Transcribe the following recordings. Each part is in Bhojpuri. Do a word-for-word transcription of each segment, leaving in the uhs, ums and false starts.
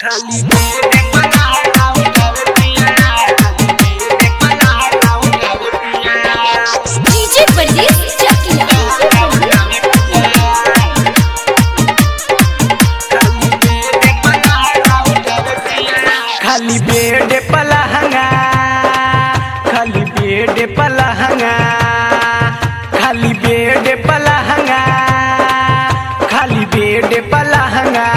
खाली बेटे पलाना उठावे पिया, खाली बेटे पलाना उठावे पिया। डीजे परदेस चकिया खाली बेटे पलाना खाली बेटे पलाना खाली बेटे पलाना खाली बेटे पलाना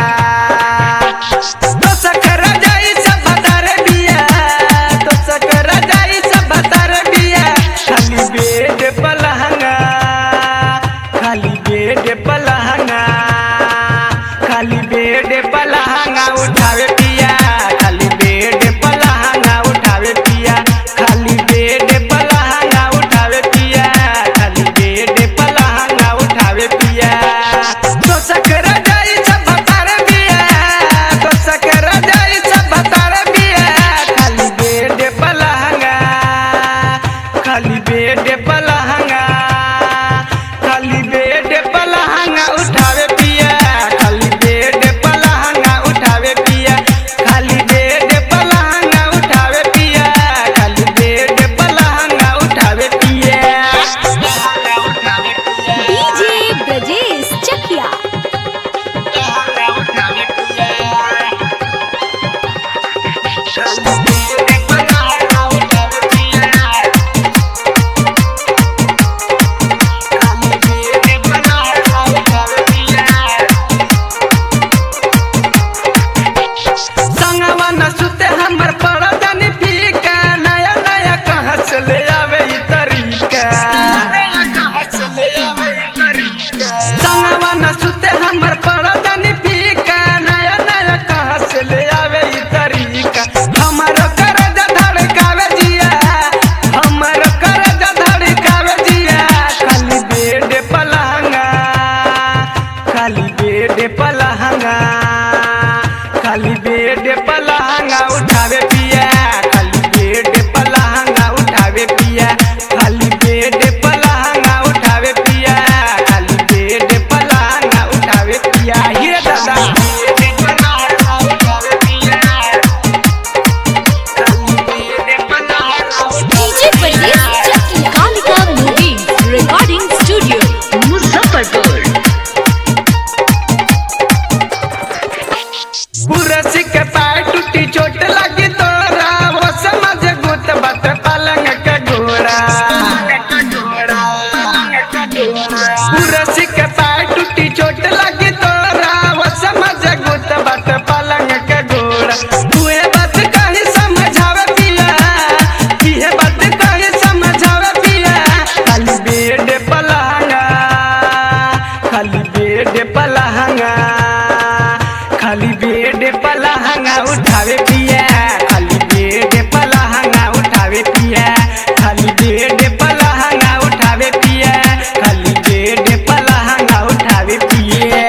तो सकर जाई सब बतर बिया तो सकर जाई सब बतर बिया खाली बेटे पलाना खाली बेटे पलाना खाली बेटे पलाना उठावे पिया खाली बेटे पलाना उठावे पिया खाली बेटे पलाना उठावे पिया खाली बेटे पलाना उठावे पिया तो सकर जाई सब बतर बिया तो सकर जाई सब बतर बिया खाली बेटे पलाना खाली बेटे पलाना खाली बेटे पलाना उठावे पिया खाली बेटे पलाना उठावे पिया खाली बेटे पलाना उठावे पिया खाली बेटे पलाना उठावे पिया। डीजे ब्रजेश चकिया संगवा न सुते हमर पड़ा जानी फीका नया नया कहाँ से ले आवे ई तरीका संगवा न सुते हमर पड़ा जानी फीका नया नया कहाँ से ले आवे ई तरीका हमर करज धड़कावे जिया हमर करज धड़कावे जिया खाली बेटे पलांगा खाली बेटे पलांगा खाली बेटे पलांगा उठावे पिया खाली बेटे पलांगा उठावे पिया खाली बेटे पलांगा उठावे पिया खाली बेटे पलांगा उठावे पिया ये दादा बेटे पलांगा उठावे पिया खाली बेटे पलांगा DJ Pardes Chakia Kalika movie recording studio Muzaffarpur पुरसी के पैर टूटी चोट लगी तोरा वो समझ गुत बत पलंग के घोड़ा पुरसी के पैर टूटी चोट लगी तोरा वो समझ गुत बत पलंग के घोड़ा तुहे बात कहीं समझावे पिया तुहे बात कहीं समझावे पिया खाली बेटे पलांगा खाली बेटे पलांगा खाली बेटे पलांगा उठावे पिया खाली बेटे पलांगा उठावे पिया खाली बेटे पलांगा उठावे पिया खाली बेटे पलांगा उठावे पिया।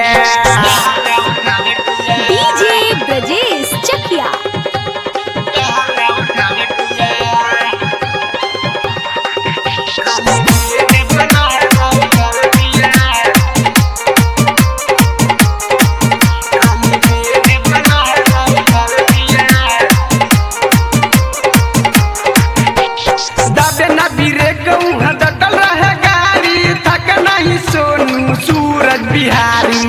डीजे ब्रजेश चकिया दाबे ना बीरे कहूँ डटल रहे गाड़ी थक नहीं सोनू सूरज बिहारी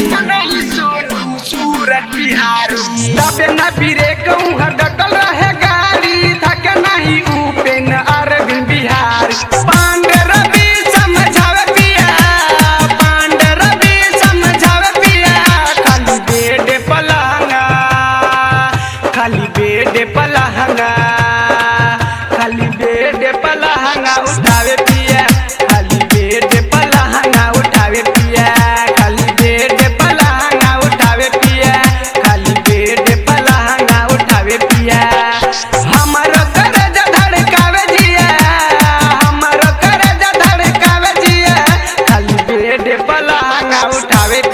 सूरज बिहारी दाबे ना बीरे कहूँ डटल रहे गाड़ी थक नहीं उपेन अरविंद बिहारी पांडे रवि समझावे पिया पांडे रवि समझावे पिया खाली बेटे पलांगा खाली बेटे पलांगा खाली बेटे पलांगा उठावे पिया खाली बेटे पलांगा उठावे पिया खाली बेटे पलांगा उठावे पिया खाली बेटे पलांगा उठावे पिया हमर करज धड़कावे जिया हमर करज धड़कावे जिया खाली बेटे पलांगा उठावे